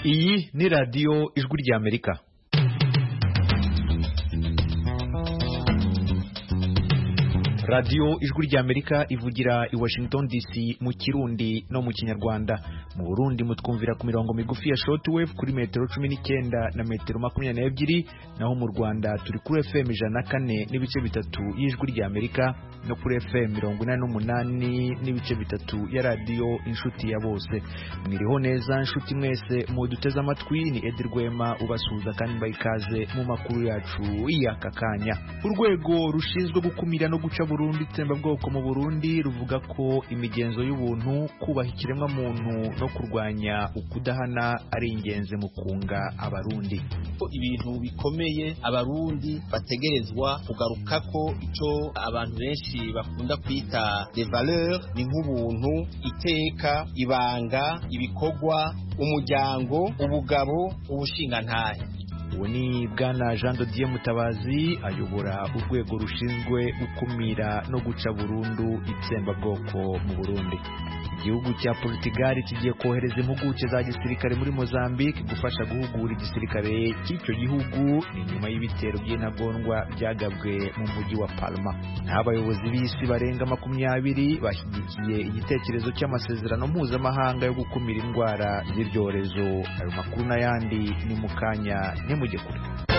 Iyi ni radiyo ijwi ry'Amerika. radiyo ijwi ry'Amerika ivugira i Washington DC mu Kirundi no mu Kinyarwanda. Mu Burundi mutwumvira ku mirongo migufi ya shortwave kuri metero 19 na metero 22, naho mu Rwanda turi kuri FM 104 n'ibice bitatu y'ijwi ry'Amerika no kuri FM 88 n'ibice bitatu ya radiyo inshuti ya bose. Mwiriho neza inshuti mwese muduteze amatwi, ni Edi Rwema ubasuhuza kandi mbayikaze mu makuru yacu y'aka kanya. Urwego rushinzwe gukumira no guca Burundi itsembabwoko mu Burundi ruvuga ko imigenzo y'ubuntu, kubaha ikiremwa muntu no kurwanya ukudahana ari ingenzi mu kunga abarundi. Ibintu bikomeye abarundi bategerezwa kugaruka ko ico abantu benshi bakunda kwita des valeurs, ni nk'ubuntu, iteka, ibanga, ibikorwa, umuryango, ubugabo, ubushingantahe. Uwo ni Bwana Jean de Dieu Mutabazi ayobora urwego rushinzwe gukumira no guca burundu itsembabwoko mu Burundi. Igihugu cya Portugal kigiye kohereza impuguke za gisirikare muri Mozambique gufasha guhugura igisirikare cy'icyo gihugu ni nyuma y'ibitero by'intagondwa byagabwe mu mujyi wa Palma. Abayobozi b'isi barenga 20 bashyigikiye igitekerezo cy'amasezerano mpuzamahanga yo gukumira indwara z'ibyorezo. Ayo makuru n'ayandi ni mukanya nemujye kure.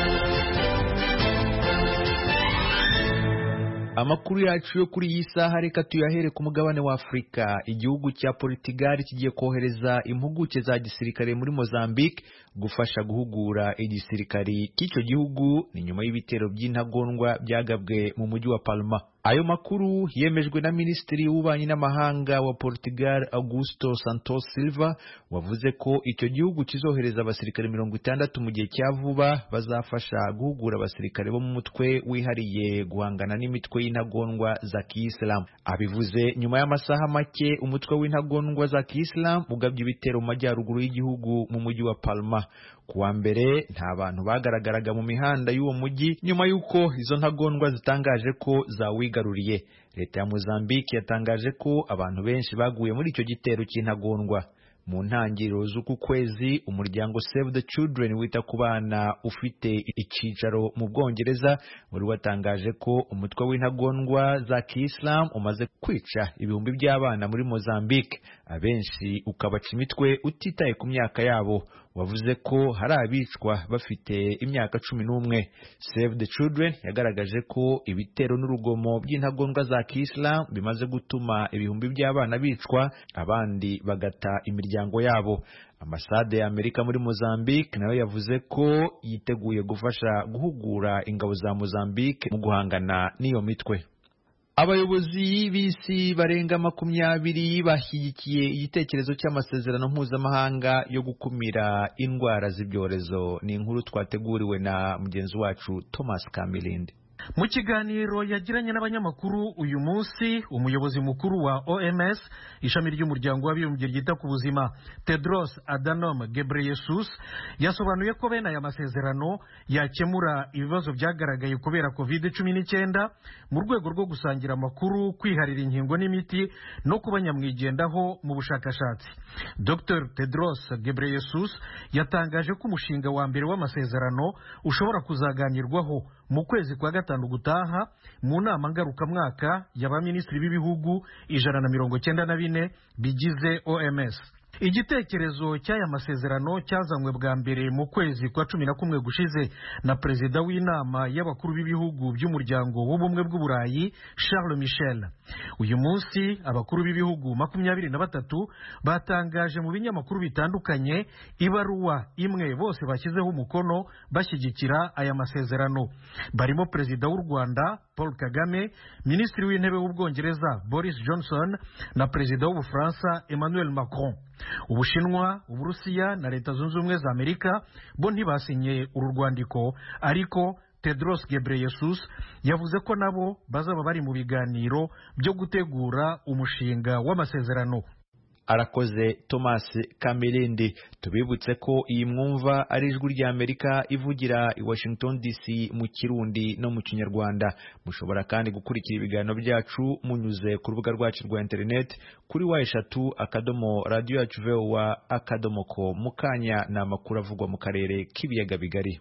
Amakuru yacu yo kuri iyi saha reka tuyahere ku mugabane wa Afrika. Igihugu cya Portugal kigiye kohereza impuguke za gisirikare muri Mozambique gufasha guhugura igisirikare cy'icyo gihugu ni nyuma y'ibitero by'intagondwa byagabwe mu mujyi wa Palma. Ayo makuru yemejwe na Minisitiri w'Ububanyi n'Amahanga wa Portugal Augusto Santos Silva, wavuze ko icyo gihugu kizohereza abasirikare 60 mu gihe cya vuba bazafasha guhugura abasirikare bo mu mutwe wihariye guhangana n'imitwe y'intagondwa za Kiislamu. Abivuze nyuma y'amasaha make umutwe w'intagondwa za Kiislamu ugabye ibitero mu majyaruguru y'igihugu mu mujyi wa Palma. Kuwa mbere nta bantu bagaragaraga mu mihanda y'uwo mujyi nyuma y'uko izo ntagondwa zitangaje ko zawigaruriye. Leta ya Mozambique yatangaje ko abantu benshi baguye muri icyo gitero cy'intagondwa. Mu ntangiriro z'uku kwezi umuryango Save the Children wita ku bana ufite icyicaro mu Bwongereza wari watangaje ko umutwe w'intagondwa za Kiislamu umaze kwica ibihumbi by'abana muri Mozambique, abenshi ukabaca imitwe utitaye ku myaka yabo. Wavuze ko hari abicwa bafite imyaka 11. Save the Children yagaragaje ko ibitero n'urugomo by'intagondwa za Kiislamu bimaze gutuma ibihumbi by'abana bicwa, abandi bagata imiryango yabo. Ambasade ya Amerika muri Mozambique nayo yavuze ko yiteguye gufasha guhugura ingabo za Mozambique mu guhangana n'iyo mitwe. Abayobozi b'isi barenga 20 bashyigikiye igitekerezo cy'amasezerano mpuzamahanga yo gukumira indwara z'ibyorezo. Ni inkuru twateguriwe na mugenzi wacu Thomas Kamilindi. Mu kiganiro yagiranye n'abanyamakuru uyu munsi, umuyobozi mukuru wa OMS, ishami ry'umuryango w'abibumbye ryita ku buzima, Tedros Adhanom Ghebreyesus, yasobanuye ko bene aya masezerano yakemura ibibazo byagaragaye kubera COVID-19 mu rwego rwo gusangira amakuru, kwiharira inkingo n'imiti no kuba nyamwigendaho mu bushakashatsi. Dr Tedros Ghebreyesus yatangaje ko umushinga wa mbere w'amasezerano ushobora kuzaganirwaho mu kwezi kwa gatanu gutaha mu nama ngarukamwaka y'abaminisitiri b'ibihugu 194 bigize OMS. Igitekerezo cy'aya masezerano cyazanywe bwa mbere mu kwezi kwa 11 gushize na perezida w'inama y'abakuru b'ibihugu by'umuryango w'ubumwe bw'Uburayi Charles Michel. Uyu munsi abakuru b'ibihugu 23 batangaje mu binyamakuru bitandukanye ibaruwa imwe bose bashyizeho umukono bashyigikira aya masezerano. Barimo perezida w'u Rwanda Paul Kagame, minisitiri w'intebe w'Ubwongereza Boris Johnson na perezida w'Ubufaransa Emmanuel Macron. Ubushinwa, Uburusiya na Leta Zunze Ubumwe za Amerika bo ntibasinye uru rwandiko, ariko Tedros Ghebreyesus yavuze ko nabo bazaba bari mu biganiro byo gutegura umushinga w'amasezerano. Arakoze Thomas Kamirindi. Tubibutse ko iyi mwumva ari ijwi rya Amerika ivugira i Washington DC mu Kirundi no mu Kinyarwanda. Mushobora kandi gukurikira ibiganiro byacu munyuze ku rubuga rwacu rwa internet kuri wa3.radio.voa.com. Mukanya na makuru avugwa mu karere k'ibiyaga bigari.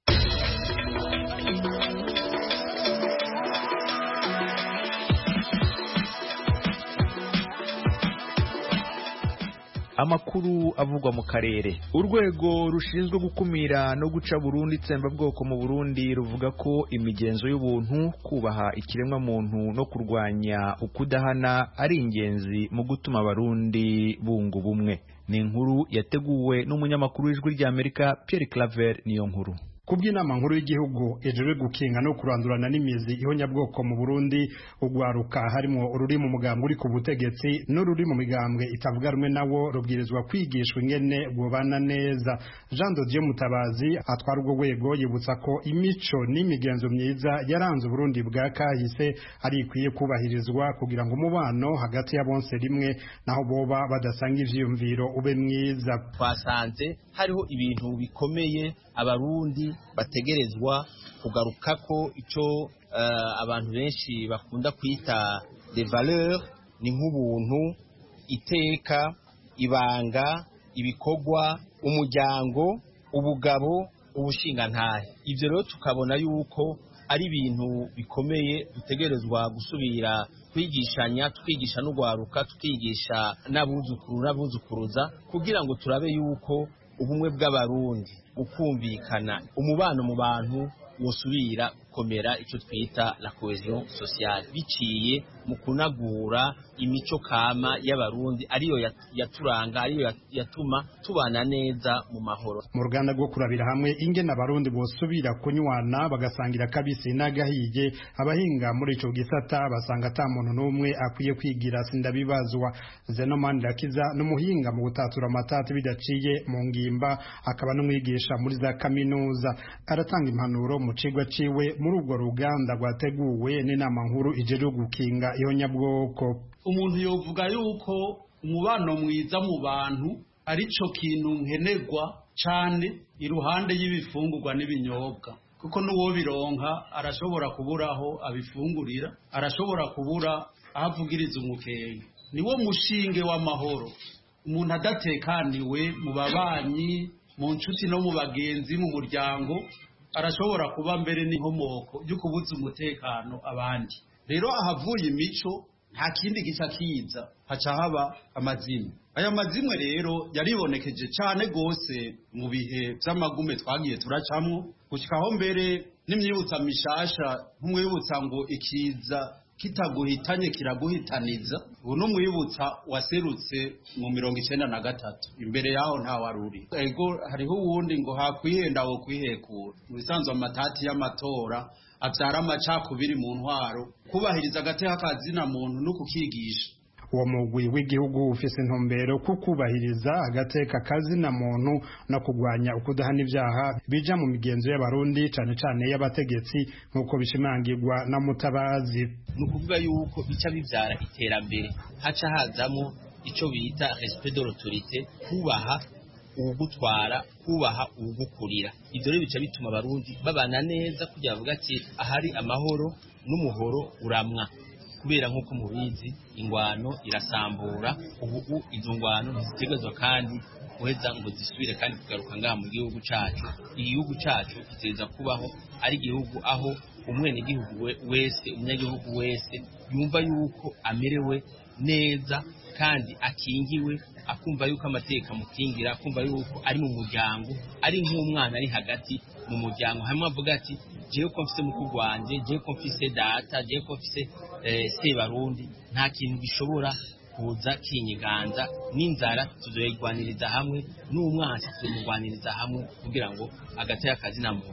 Amakuru avugwa mu karere. Urwego rushinzwe gukumira no guca burundu itsembabwoko mu Burundi ruvuga ko imigenzo y'ubuntu, kubaha ikiremwa muntu no kurwanya ukudahana ari ingenzi mu gutuma abarundi bunga ubumwe. Ni inkuru yateguwe n'umunyamakuru w'ijwi rya Amerika Pierre Claver niyo nkuru. Kubw'inama nkuru y'igihugu ejejwe gukinga no kurandurana n'imizi ihonyabwoko mu Burundi, ugwaruka harimo ururi mu mugambwe uri ku butegetsi n'ururi mu migambwe itavuga rumwe nawo rubwirizwa kwigishwa ingene bobana neza. Jean de Dieu Mutabazi atwara urwo rwego yibutsa ko imico n'imigenzo myiza yaranze Burundi bwa kahise ari ikwiye kubahirizwa kugira ngo umubano hagati ya bonse rimwe naho boba badasanga ivyiyumviro ube mwiza. Twasanze hariho ibintu bikomeye abarundi bategerezwa kugarukako, ico abantu benshi bakunda kwita des valeurs, ni nk'ubuntu, iteka, ibanga, ibikorwa, umuryango, ubugabo, ubushingantahe. Ivyo rero tukabona yuko ari ibintu bikomeye dutegerezwa gusubira kwigishanya, twigisha n'ugwaruka, twigisha n'abuzukuru n'abuzukuruza, kugira ngo turabe yuko ubumwe bw'abarundi, ukumvikana, umubano mu bantu wosubira gukomera, icyo twita la cohesion sociale, biciye mu kunagura imico kama y'abarundi ariyo yaturanga, ariyo yatuma tubana neza mu mahoro. Mu ruganda rwo kurabira hamwe ingene abarundi bosubira kunywana bagasangira kabisi n'agahiye, abahinga muri ico gisata basanga ata muntu n'umwe akwiye kwigira sindabibazwa. Zeno Mandirakiza n'umuhinga mu gutatura amatati bidaciye mu ngimba, akaba n'umwigisha muri za kaminuza, aratanga impanuro mu cigwa ciwe muri urwo ruganda rwateguwe n'inama nkuru ijejwe gukinga ihonyabwoko. Umuntu yovuga yuko umubano mwiza mu bantu ari cyo kintu nkenerwa cyane iruhande y'ibifungurwa n'ibinyobwa, kuko n'uwo bironka arashobora kuburaho abifungurira, arashobora kubura ahavugiriza umukenge. Niwo mushinge w'amahoro. Umuntu adatekaniwe mu babanyi, mu nshuti no mu bagenzi, mu muryango, arashobora kuba mbere n'inkomoko yo kubuza umutekano abandi. Rero ahavuye imico nta kindi gica kiza, haca haba amazimwe. Aya mazimwe rero yaribonekeje cyane gose mu bihe by'amagume twagiye turacamwo, gushikaho mbere n'imyibutsa mishasha nk'umwibutsa ngo ikiza kitaguhitanye kiraguhitaniza. Ubu n'umwibutsa waserutse mu 1993, imbere yaho nta waruri. Ego hariho uwundi ngo hakwihenda wo kwihekura. Mu bisanzwe amatati y'amatora abyara amacakubiri mu ntwaro, kubahiriza agateka kazina muntu no kukigisha. Uwo mugwi w'igihugu ufise intumbero ku kubahiriza agateka kazina muntu no kugwanya ukudahana ibyaha bija mu migenzo y'abarundi, cane cane y'abategetsi, nkuko bishimangirwa na Mutabazi. Nukuvuga yuko bica bivyara iterambere, haca hazamo ico bita respect de l'autorité, kubaha ugutwara, kubaha ugukurira. Ivyo rero bica bituma abarundi babana neza, kugira bavuga ati ahari amahoro n'umuhoro uramwa. Kubera nk'uko mubizi ingwano irasambura, ubu izo ngwano ntizitegerezwa kandi kuheza ngo zisubire kandi kugaruka ngaha mu gihugu cacu. Igihugu cacu kiteza kubaho ari igihugu aho umwenegihugu wese, umunyagihugu wese yumva yuko amerewe neza kandi akingiwe, akumva yuko amateka mukingira, akumva yuko ari mu muryango, ari nk'umwana ari hagati mu muryango, hamwe avuga ati jewe ko mfise mukuru wanje, jewe ko mfise data, jewe ko mfise sebarundi, nta kintu gishobora kuza kinyiganza, n'inzara tuzoyigwaniriza hamwe, n'umwansi tuzomugwaniriza hamwe, kugira ngo agateka kazina muntu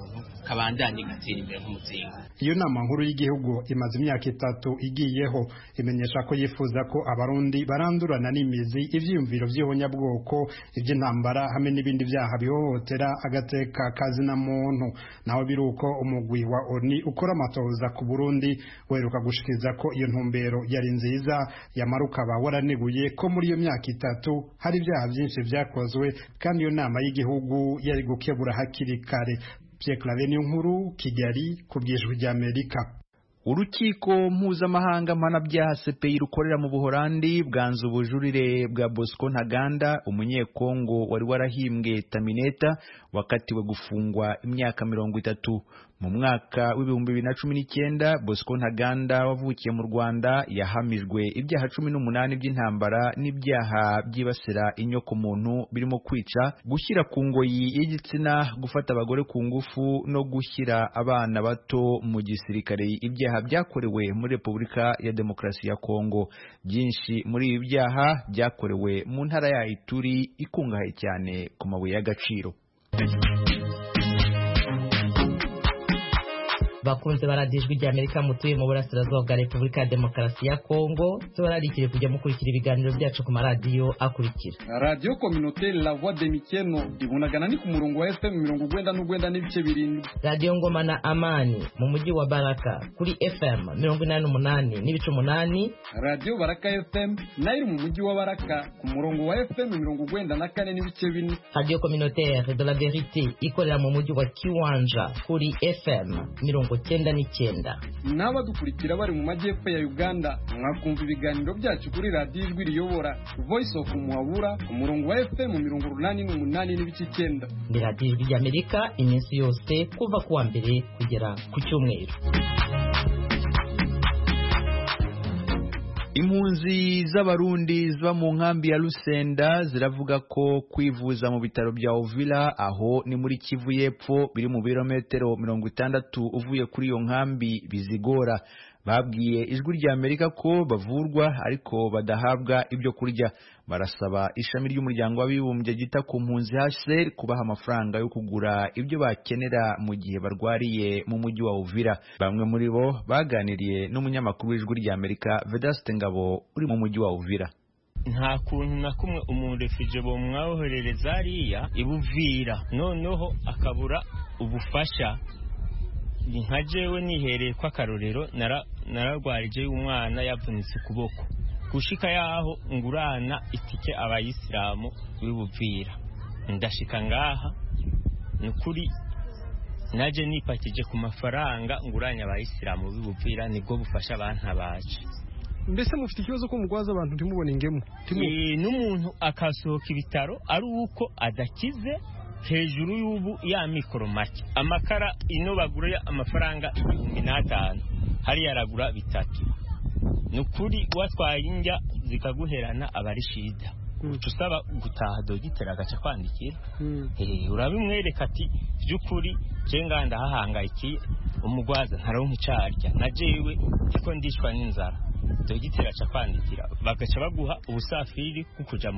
kabandanye gatera imbere nk'umuzingo. Iyo nama nkuru y'igihugu imaze imyaka 3 igiyeho, imenyesha ko yifuza ko abarundi barandurana n'imizi ivyiyumviro vy'ihonyabwoko, ivy'intambara hamwe n'ibindi vyaha bihohotera agateka kazina muntu. Naho biruko umugwi wa ONU ukora amatohoza ku Burundi weruka gushikiriza ko iyo ntumbero yari nziza, yamara ukaba waraneguye ko muri iyo myaka 3 hari ibyaha byinshi vyakozwe kandi iyo nama y'igihugu yari gukebura hakiri kare. Pierre Claver Nkuru, Kigali, ku bw'Ijwi ry'Amerika. Urukiko mpuzamahanga mpanabyaha CPI rukorera mu Buholandi bwanze ubujurire bwa Bosco Ntaganda, umunyekongo wari warahimbwe Tamineta, wakatiwe gufungwa imyaka 30. Mu mwaka w'2019 Bosco Ntaganda wavukiye mu Rwanda yahamijwe ibyaha 18 by'intambara n'ibyaha byibasira inyoko muntu birimo kwica, gushyira ku ngoyi y'igitsina, gufata abagore ku ngufu no gushyira abana bato mu gisirikare, ibyaha byakorewe muri Repubulika ya Demokarasi ya Kongo. Byinshi muri ibi byaha byakorewe mu ntara ya Ituri ikungahaye cyane ku mabuye y'agaciro. Bakunze baradijwe ry'Amerika mutuye mu burasirazuba bwa Repubulika ya Demokarasi ya Kongo, tubararikire kujya mukurikira ibiganiro byacu ku maradiyo akurikira: Radio Communautaire La Voix de Mikeno ibunagana ni ku murongo wa FM 99.7, Radio Ngoma na Amani mu mujyi wa Baraka kuri FM 88.8, Radio Baraka FM nayo mu mujyi wa Baraka ku murongo wa FM 94.4, Radio Communautaire de la Vérité ikorera mu mujyi wa Kiwanja kuri FM 99. N'abadukurikira bari mu majyepfo ya Uganda mwakumva ibiganiro byacu kuri Radio Ijwi Riyobora Voice of Muhabura ku murongo wa FM 88.9. Ndi Radio Ijwi ry'Amerika iminsi yose kuva kuwa mbere kugera ku cyumweru. Impunzi z'abarundi ziba mu nkambi ya Lusenda ziravuga ko kwivuza mu bitaro bya Uvira, aho ni muri Kivu y'Epfo, biri mu birometero 60 uvuye kuri iyo nkambi bizigora. Babwiye Ijwi ry'Amerika ko bavurwa ariko badahabwa ibyo kurya. Barasaba ishami ry'umuryango w'abibumbye gita ku mpunzi HCR kubaha amafaranga yo kugura ibyo bakenera mu gihe barwariye mu mujyi wa Uvira. Bamwe muri bo baganiriye n'umunyamakuru w'Ijwi ry'Amerika Vedaste Ngabo uri mu mujyi wa Uvira. Nta kuntu na kumwe umurefije bo mwahoherereza ariya ibuvira noneho akabura ubufasha. Nka jewe nihereye kwa karorero nararwarije umwana yavunitse kuboko, gushika yaho ngurana itike abayisilamu bibuvira, ndashika ngaha nukuri naje nipakije ku mafaranga nguranya abayisilamu bibuvira, nibwo bufasha abantabaje. Mbese mufite ikibazo ko mugwaza abantu ntimubone ingemu n'umuntu akasohoka ibitaro ari uko adakize hejuru y'ubu ya mikoro make. Amakara ino bagura amafaranga 1500, hari yaragura 3. Nukuri watwaye injya zikaguherana abarishida. Utusaba gutaha dogitera agaca kwandikira. Urabimwereka ati byukuri je nganda hahangayikiye umugwaza ntaronka icarya na jewe iko ndishwa n'inzara. Dogitera aca kwandikira bagaca baguha ubusafiri kukuja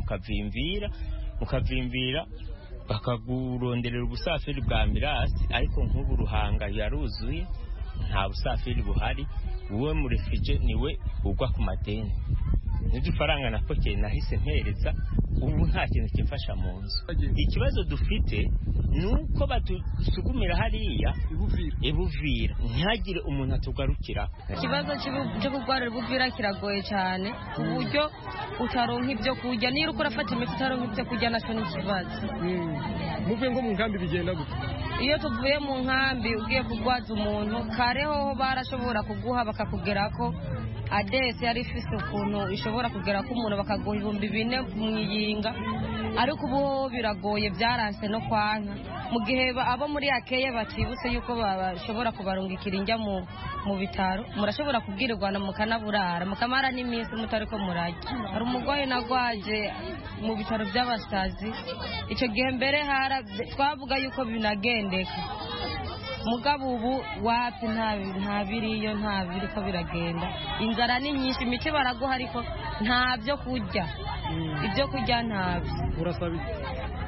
mukavimbira bakaguronderera ubusafiri bwa ambulance, ariko nk'ubu Ruhanga yaruzuye nta busafiri buhari. Uwe murefije niwe ugwa ku madeni, n'ifaranga napoke nahise mpereza, ubu nta kintu kimfasha mu nzu. Ikibazo dufite nuko badusugumira hariya ibuvira ntihagire umuntu atugarukira. Ikibazo cyo kugwarira ibuvira kiragoye cyane ku buryo utaronka ibyo kurya, niba uko urafata imiti utaronka ibyo kurya nacyo ni ikibazo. Muvuye ngo mu nkambi bigenda gute? Iyo tuvuye mu nkambi ugiye kugwaza umuntu kareho barashobora kuguha bakakugerako adese yari ifise ukuntu ishobora kugera ko umuntu bakaguha 4,000 mwiyinga, ariko ubu biragoye byaranse no kwanka. Mu gihe abo muri akeye batibutse yuko bashobora kubarungikira injya mu bitaro, murashobora kubwirirwana mukanaburara mukamara n'iminsi mutariko murajya. Hari umugwayi nagwaje mu bitaro by'abasazi, icyo gihe mbere twavuga yuko binagendeka, mugabo ubu wapi nta biriyo, nta biriko biragenda. Inzara ni nyinshi, imiti baraguha ariko nta byo kurya, ibyo kurya ntabyo. Urasaba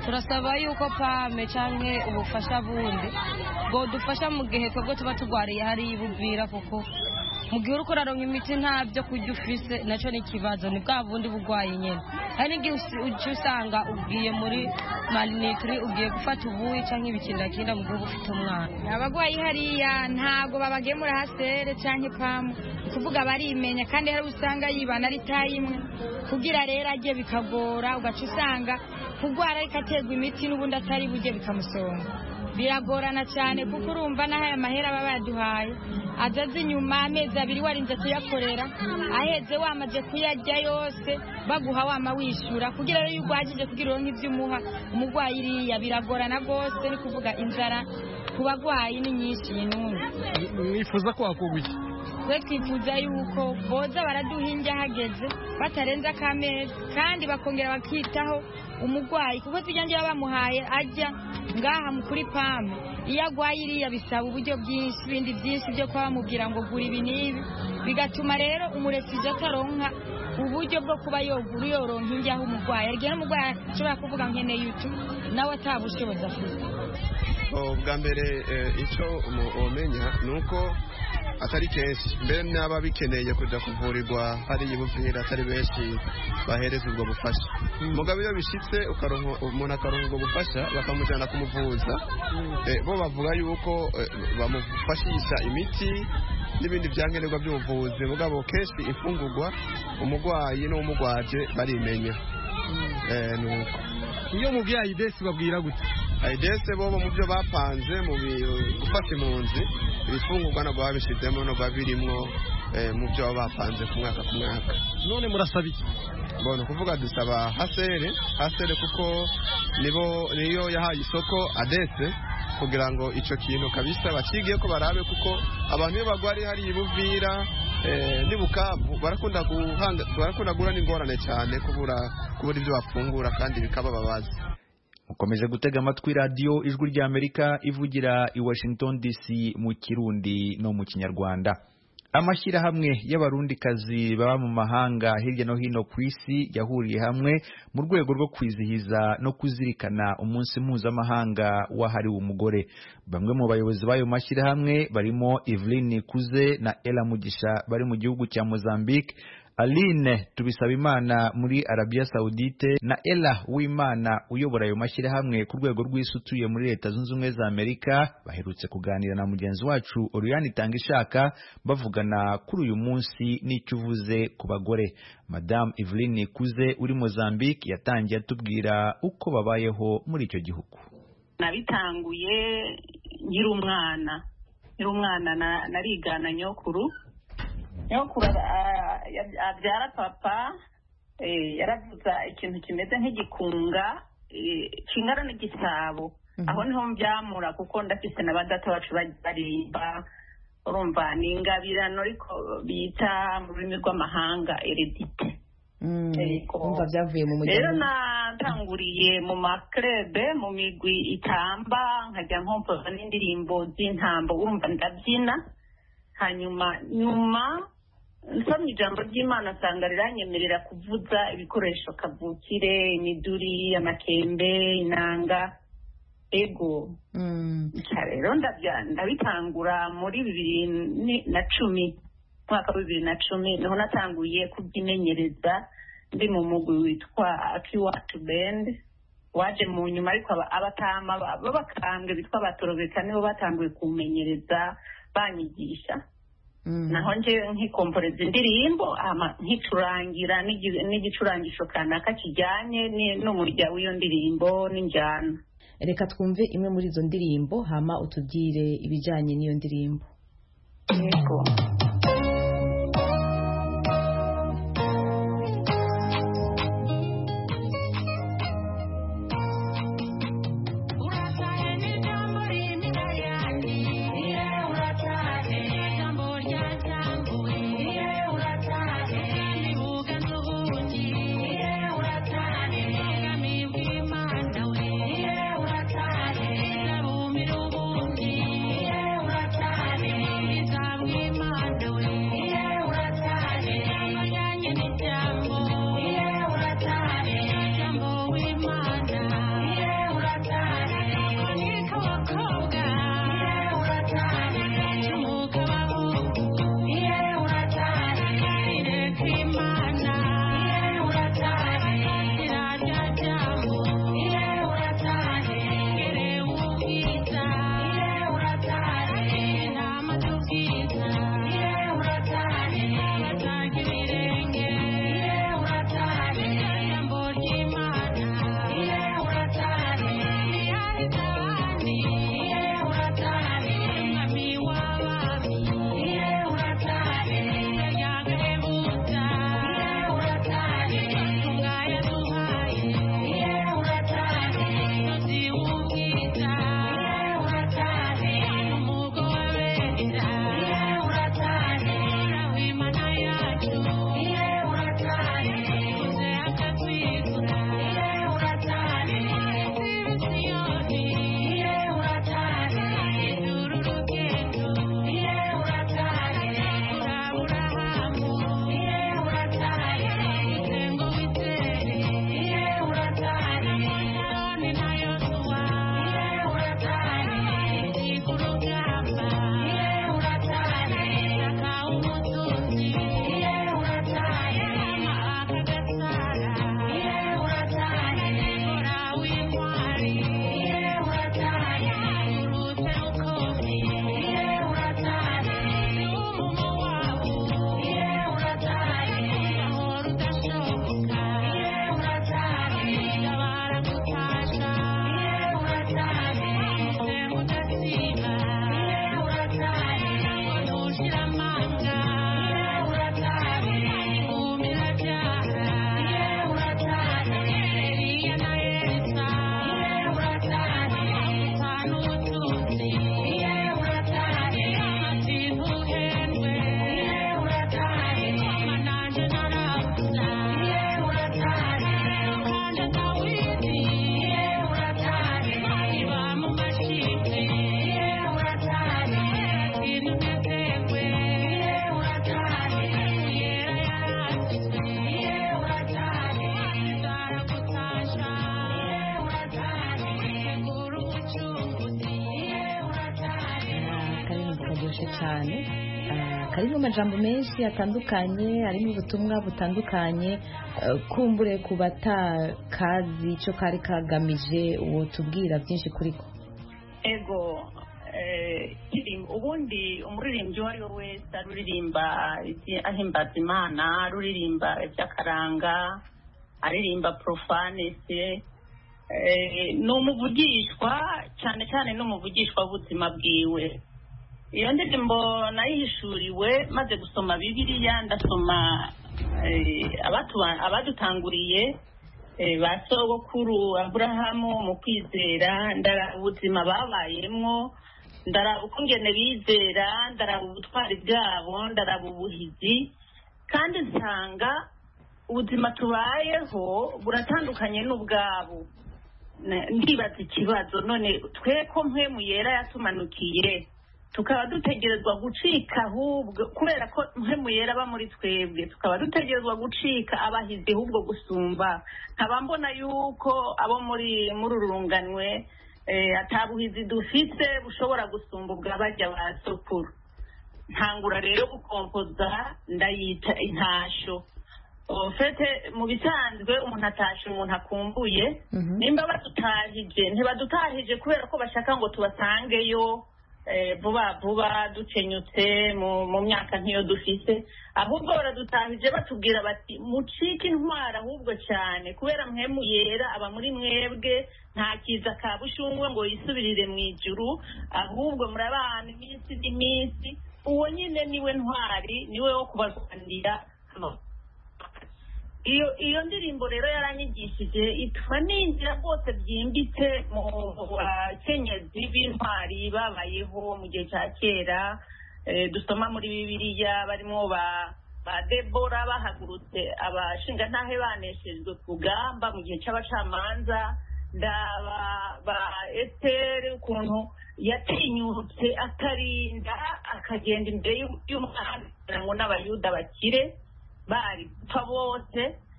turasaba yuko pame canke ubufasha bundi bwo dufasha mu gihe twebwe tuba turwariye hari ibuvira, kuko mu gihe uriko uraronka imiti nta byo kurya ufise naco ni ikibazo, ni bwa bundi bugwayi nyene. Hari n'igihe uca usanga ugiye muri malnutri, ugiye gufata ubuyi canke ibikindakinda mu gihe ufite umwana. Abagwayi hariya ntago babagemura hasere canke pamu, kuvuga barimenya, kandi hari usanga yibana ari tayimwe kugira rero agiye bikagora, ugaca usanga kugwara ariko aterwa imiti n'ubundi atari bujye bikamusonga. Biragorana cyane kuko urumva n'aya mahera baba yaduhaye azaze inyuma amezi 2 warinze kuyakorera, aheze wamaze kuyarya yose baguha wama wishura kugira rero yugwajije kugira uronke ivyumuha umugwayi iriya. Biragorana gose, ni kuvuga inzara ku bagwayi ni nyinshi y'intungu. Mwifuza ko hakorwa iki? Twe twifuza yuko boza baraduhinja hageze batarenza akamezi, kandi bakongera bakitaho umugwayi, kuko tujyanje bamuhaye ajya ngaha mukuri pame. Iyo agwaye iriya bisaba uburyo bwinshi, ibindi byinshi byo kwa bamubwira ngo gura ibi n'ibi, bigatuma rero umurefije ataronka uburyo bwo kuba yogura yoronka injyaho umugwayi. Arigera umugwayi ashobora kuvuga nkene YouTube nawe atabushoboza afite. Bwa mbere icyo umenya nuko atari kenshi mbere n'aba bikeneye kujya kuvurirwa hari ibuvira atari benshi bahereza ubwo bufasha. Mugabo iyo bishitse umuntu akaronka ubwo bufasha bakamujyana kumuvuza, bo bavuga yuko bamufashisha imiti n'ibindi byankenerwa by'ubuvuzi. Mugabo kenshi ifungurwa umugwayi n'umugwaje barimenya. Nuko iyo mubwiye ayidesi babwira gute? Ayidesi bo mu byo bapanze mu gufata impunzi ibifungurwa no babishizemo no babirimwo mu byo bapanze ku mwaka ku mwaka. None murasaba iki? Bono kuvuga dusaba hasere kuko niyo yahaye isoko adese kugira ngo ico kintu kabisa bacigiye ko barabe, kuko abantu iyo bagwari hari ibuvira ni Bukavu barakunda gura n'ingorane cyane kubura ibyo bafungura kandi bikabababaza. Mukomeje gutega amatwi radio Ijwi rya Amerika ivugira i Washington DC mu Kirundi no mu Kinyarwanda. Amashyirahamwe y'abarundikazi baba mu mahanga hirya no hino ku isi yahuriye hamwe mu rwego rwo kwizihiza no kuzirikana umunsi mpuzamahanga wahariwe umugore. Bamwe mu bayobozi b'ayo mashyirahamwe barimo Evelyn Kuze na Ella Mugisha bari mu gihugu cya Mozambique, Aline Tubisabimana muri Arabia Saudite na Ella Uwimana uyobora ayo mashyirahamwe ku rwego rw'isi utuye muri Leta Zunze Ubumwe za Amerika baherutse kuganira na mugenzi wacu Oriane Tangishaka bavugana kuri uyu munsi n'icyo uvuze ku bagore. Madame Evelyn Kuze uri Mozambique yatangiye atubwira uko babayeho muri icyo gihugu. Nabitanguye nkiri umwana narigana nyokuru abyara papa, yaravuza ikintu kimeze nk'igikunga kingana n'igisabo. Aho niho mbyamura kuko ndafise na badata bacu barimba, urumva ni ingabirano ariko bita mu rurimi rw'amahanga heredite. Umva byavuye mu muryango. Rero natanguriye mu makrebe mu migwi itamba, nkajya nkompoza n'indirimbo z'intambo, urumva ndabyina. Hanyuma nsomye ijambo ry'Imana asanga riranyemerera kuvuza ibikoresho kavukire, imiduri, amakembe, inanga, ego. Rero ndabitangura muri 2010, mwaka wa 2010 niho natanguye kubyimenyereza ndi mu mugwi witwa Akiwatu Band, waje mu nyuma ariko abatama babakambwe bitwa abatorobeka nibo batanguye kumenyereza banyigisha. Naho nje nkikomporeza indirimbo nkicurangira n'igicurangisho kanaka kijyanye n'umurya w'iyo ndirimbo n'injyana. Reka twumve imwe muri izo ndirimbo hama utubwire ibijyanye n'iyo ndirimbo. Yego. Imana karyoshye cyane karimo amajambo menshi atandukanye, harimo ubutumwa butandukanye. Kumbure ku batakazi icyo kari kagamije, uwo tubwira byinshi kuri ko. Ego ubundi umuririmbyi uwo ari we wese aruririmba ahimbaza Imana, aruririmba iby'akaranga, aririmba profanese, ni umuvugishwa cyane cyane n'umuvugishwa w'ubuzima bwiwe. Iyo ndirimbo nayihishuriwe maze gusoma Bibiliya, ndasoma abadutanguriye ba sogokuru Aburahamu mu kwizera, ndaraba ubuzima babayemo, ndaraba ukungene bizera, ndaraba ubutwari bwabo, ndaraba ubuhizi, kandi nsanga ubuzima tubayeho buratandukanye n'ubwabo. Ndibaza ikibazo, none twe ko mpwemu yera yatumanukiye tukaba dutegerezwa gucika, ahubwo kubera ko mpwemu yera aba muri twebwe tukaba dutegerezwa gucika abahizi ahubwo gusumba. nkaba mbona yuko abo muri urunganwe atabuhizi dufite bushobora gusumba ubw'abajya ba sokuru. Ntangura rero gukompoza, ndayita intasho. Fete mu bisanzwe umuntu atashe umuntu akumbuye, nimba badutahije ntibadutahije kubera ko bashaka ngo tubasangeyo vuba vuba dukenyutse mu myaka nk'iyo dufise, ahubwo baradutahije batubwira bati mucike intwara ahubwo cyane, kubera mpwemu yera aba muri mwebwe, nta kiza ka bushungwe ngo yisubirire mu ijuru, ahubwo murabana iminsi n'iminsi. Uwo nyine niwe ntwari, niwe wo kubarwanira. Iyo ndirimbo rero yaranyigishije ituma ninjira rwose byimbitse mu bakenyezi b'intwari babayeho mu gihe cya kera. Dusoma muri Bibiliya barimo ba Debora bahagurutse abashingantahe baneshejwe ku rugamba mu gihe cy'abacamanza, ba Esiteri ukuntu yatinyutse akarinda akagenda imbere y'umwami kugira ngo n'abayuda bakire bari gupfa bose.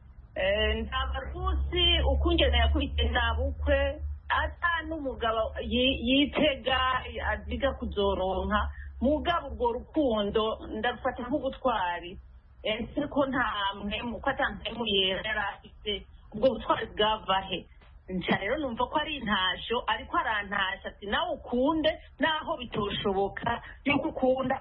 Ndabarusi ukungene yakurikiye ntabukwe ata n'umugabo yitega aziga kuzoronka, mugabo urwo rukundo ndafata nk'ubutwari. Ese ko nta mpemu, ko ata mpemu yera yari afite, ubwo butwari bwavahe? nca rero numva ko ari intasho, ariko arantasha ati nawe ukunde naho bitoshoboka yuko ukunda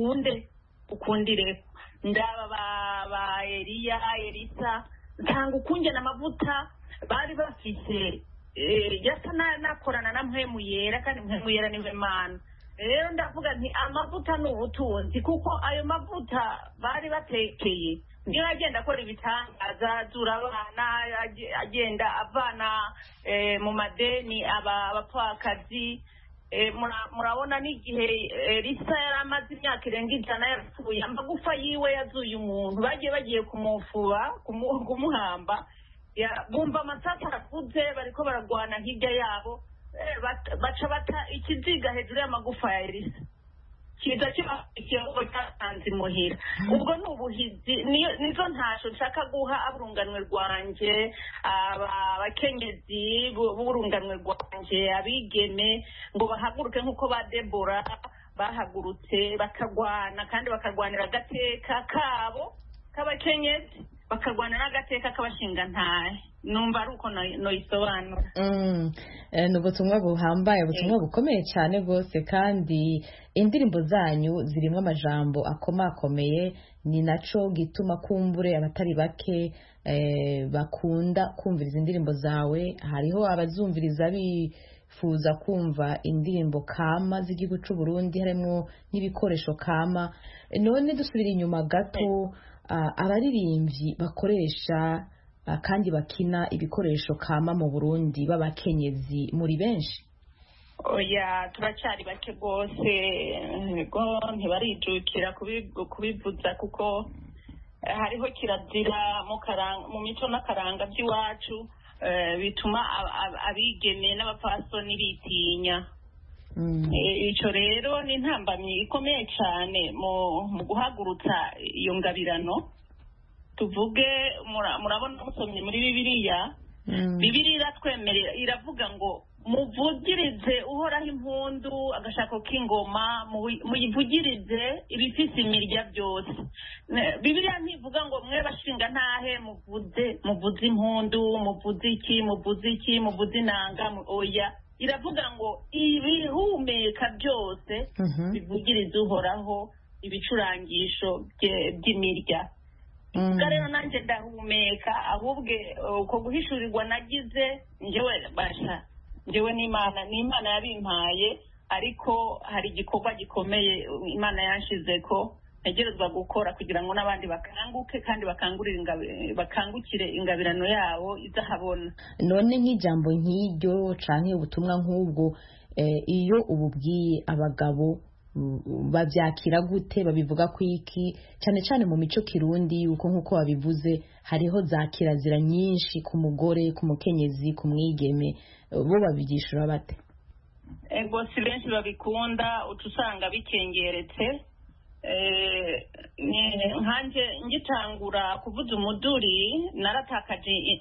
ukundire. Ndaba ba Eliya, Elisa, nsanga ukungena amavuta bari bafite yasa nakorana na mpwemu yera, kandi mpwemu yera niwe Mana. Rero ndavuga nti amavuta ni ubutunzi, kuko ayo mavuta bari batekeye niyo agenda akora ibitangaza, azura abana, agenda avana mu madeni abapfakazi. Murabona n'igihe Elisa yari amaze imyaka irenga 100 yarapfuye, amagufa yiwe yazuye umuntu, bagiye kumufuba kumuhamba, bumva amasasu arakuze, bariko baragwana hirya yabo, baca bata ikiziga hejuru y'amagufa ya Elisa, kiza kibaho cyatanze imuhira. Ubwo ni ubuhizi, nizo ntasho nshaka guha aburunganwe rwanje, abakenyezi b'urunganwe rwanje, abigeme, ngo bahaguruke nk'uko ba Debora bahagurutse bakagwana, kandi bakagwanira agateka kabo k'abakenyezi, bakagwana n'agateka k'abashingantahe. Numva ari uko noyisobanura. Ni ubutumwa buhambaye, ubutumwa bukomeye cyane rwose, kandi indirimbo zanyu zirimo amajambo akomakomeye. Ni naco gituma kumbure abatari bake bakunda kumviriza indirimbo zawe. Hariho abazumviriza bifuza kumva indirimbo kama z'igihugu cy'u Burundi, harimo n'ibikoresho kama. None dusubira inyuma gato, abaririmbyi bakoresha kandi bakina ibikoresho kama mu Burundi b'abakenyezi muri benshi? Oya, turacyari bake rwose, ntibarijukira kubivuza, kuko hariho kirazira mu mico n'akaranga by'iwacu bituma abigeme n'abapfasoni bitinya. Icyo rero ni intambamyi ikomeye cyane mu guhagurutsa iyo ngabirano. Tuvuge, murabona musomye muri Bibiliya, Bibiliya iratwemerera, iravuga ngo muvugirize uhoraho impundu agashako k'ingoma muyivugirize ibifise imirya byose. Bibiliya ntivuga ngo mwe bashinga ntahe muvuze impundu muvuze iki muvuze inanga oya, iravuga ngo ibihumeka byose bivugirize uhoraho ibicurangisho by'imirya. Rero nanjye ndahumeka, ahubwo uko guhishurirwa nagize njyewe n'Imana yabimpaye, ariko hari igikorwa gikomeye Imana yanshize ko ntegerezwa gukora kugira ngo n'abandi bakanguke kandi bakangukire ingabirano yabo izahabona. None nk'ijambo nk'iryo canke ubutumwa nk'ubwo iyo ububwiye abagabo babyakira gute, babivuga ku iki, cyane cyane mu mico kirundi yuko nk'uko babivuze hariho za kirazira nyinshi ku mugore, ku mukenyezi, ku mwigeme, bo babigishura bate? Ego si benshi babikunda, uca usanga bikengeretse. Nkanje ngitangura kuvuza umuduri naratakaje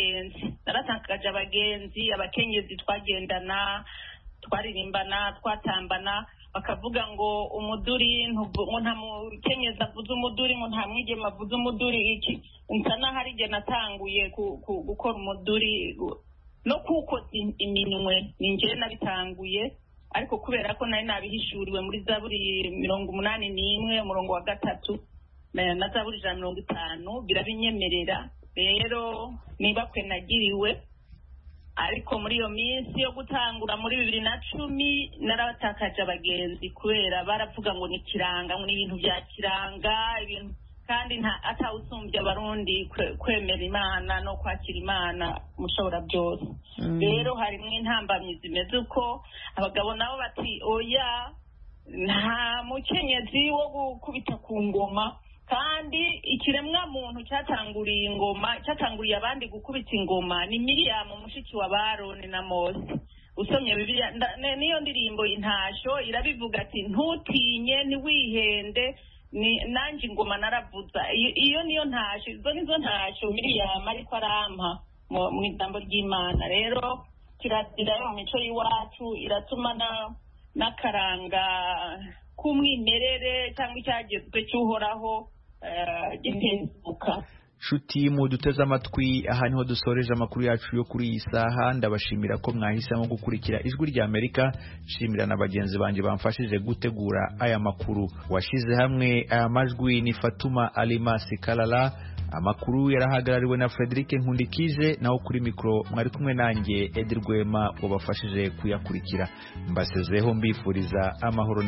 abagenzi, abakenyezi twagendana, twaririmbana, twatambana, bakavuga ngo umuduri nta mukenyezi avuze umuduri, ngo nta mwigeme avuze umuduri. Iki nsa naho ari jye natanguye gukora umuduri no kuko iminwe ni njye nabitanguye, ariko kubera ko nari nabihishuriwe muri Zaburi 81 umurongo wa 3 na Zaburi 150 birabinyemerera. Rero niba kwe nagiriwe, ariko muri iyo minsi yo gutangura muri 2010 naratakaje abagenzi kubera baravuga ngo ni kiranga, ngo ni ibintu bya kiranga, ibintu kandi atawusumbya abarundi kwemera Imana no kwakira Imana mushobora byose. Rero harimwe intambamyi zimeze uko abagabo nabo bati oya, nta mukenyezi wo gukubita ku ngoma, kandi ikiremwa muntu cyatanguriye abandi gukubita ingoma ni Miriyamu mushiki wa Baroni na Mose. Usomye Bibiliya niyo ndirimbo intasho irabivuga ati ntutinye ntiwihende nanjye ingoma naravuza. Iyo niyo ntasho, izo nizo ntasho Miriyamu ariko arampa mu ijambo ry'Imana. Rero kirazira yo mu mico y'iwacu iratuma n'akaranga k'umwimerere cyangwa icyagezwe cy'uhoraho gihinduka. Shuti mu duteze amatwi, aha niho dusoreje amakuru yacu yo kuri iyi saha. Ndabashimira ko mwahisemo gukurikira Ijwi rya Amerika. Nshimira na bagenzi banjye bamfashije gutegura aya makuru. Washize hamwe aya majwi ni Fatuma Alimasi Kalala. Amakuru yarahagarariwe na Frederic Nkundikije, naho kuri mikro mwari kumwe nanjye Edi Rwema wabafashije kuyakurikira. Mbasezeho mbifuriza amahoro.